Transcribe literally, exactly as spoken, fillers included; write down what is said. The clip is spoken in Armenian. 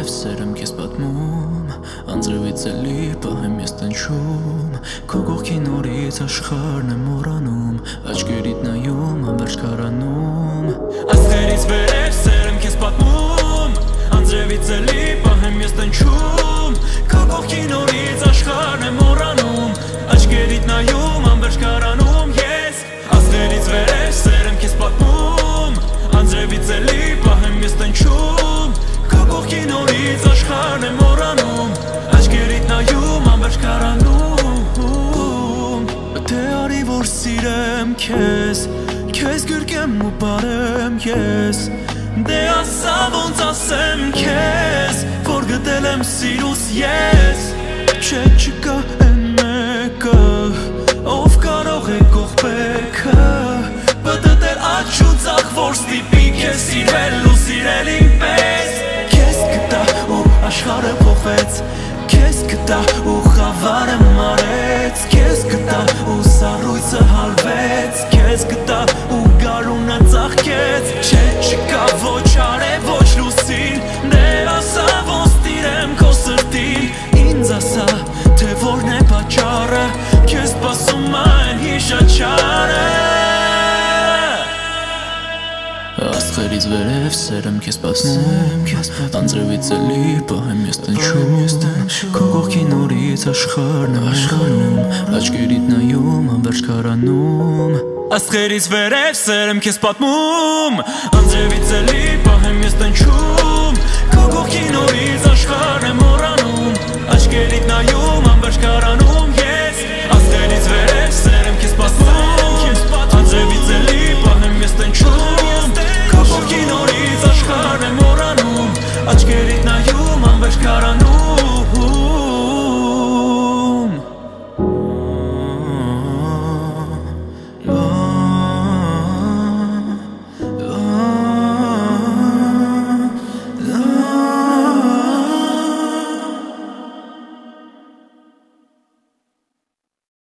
սեր եմ քեզ պատմում, անձրևից էլի պահեմ ես տնչում, քո կողքին նորից աշխարհն եմ մոռանում, աչքերիդ նայում անվերջ քարանում, աստղերից վերև սեր եմ քեզ պատմում, անձրևից էլի պահեմ ես տնչում, քո կողքին նորից աշխարհն եմ մոռանում, աչքերիդ նայում անվերջ քարանում, ես աստղերից վերև սեր եմ քեզ պատմում, անձրևից էլի պահեմ ես տնչում, քո կողքին նորից աշխարհն եմ մոռանում, աչքերիդ նայում անվերջ քարանում, թե արի որ սիրեմ քեզ, քեզ գրկեմ ու բարեմ ես, դե ասա ոնց ասեմ քեզ, որ գտել եմ սիրուս ես, չէ չկա են մեկը, ով կարող է կողպեքը, պտտել աչ ու ծախ, որ ստիպի քեզ սիրվել ու սիրել ինպես, քեզ գտա ու աշխարհը փոխվեց, քեզ գտա ու խավարը մարեց, քեզ գտա ու սառույցը հալվեց, քեզ գտա ու գարունը ծաղկեց, չէ չկա ոչ արև ոչ լուսին, դե ասա ոնց տիրեմ քո սրտին, ինձ ասա թե որն է պատճառը, քեզ սպասում այն հիշաչարը, աստղերից վերև սեր եմ քեզ պատմում, անձրևից էլի պահեմ ես տնչում, քո կողքին նորից աշխարհն եմ մոռանում, աչքերիդ նայում անվերջ քարանում, աստղերից վերև սեր եմ քեզ պատմում, անձրևից էլի պահեմ ես տնչում, քո կողքին նորից